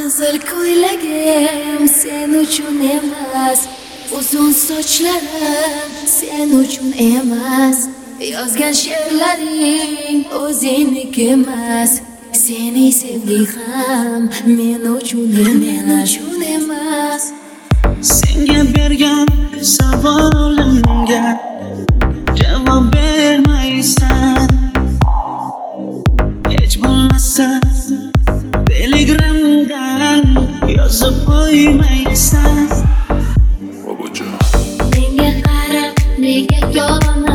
Qizil ko'ylagim sen uchun emas, uzun sochlarim sen uchun emas, yozgan she'rlaring o'zingniki emas, seni sevgi ham men uchun emas. Senga bergan savolimga javob bermaysan, hech bo'lmasa telegramdan yozib qo'ymaysan. Menga qarab nega yolg'on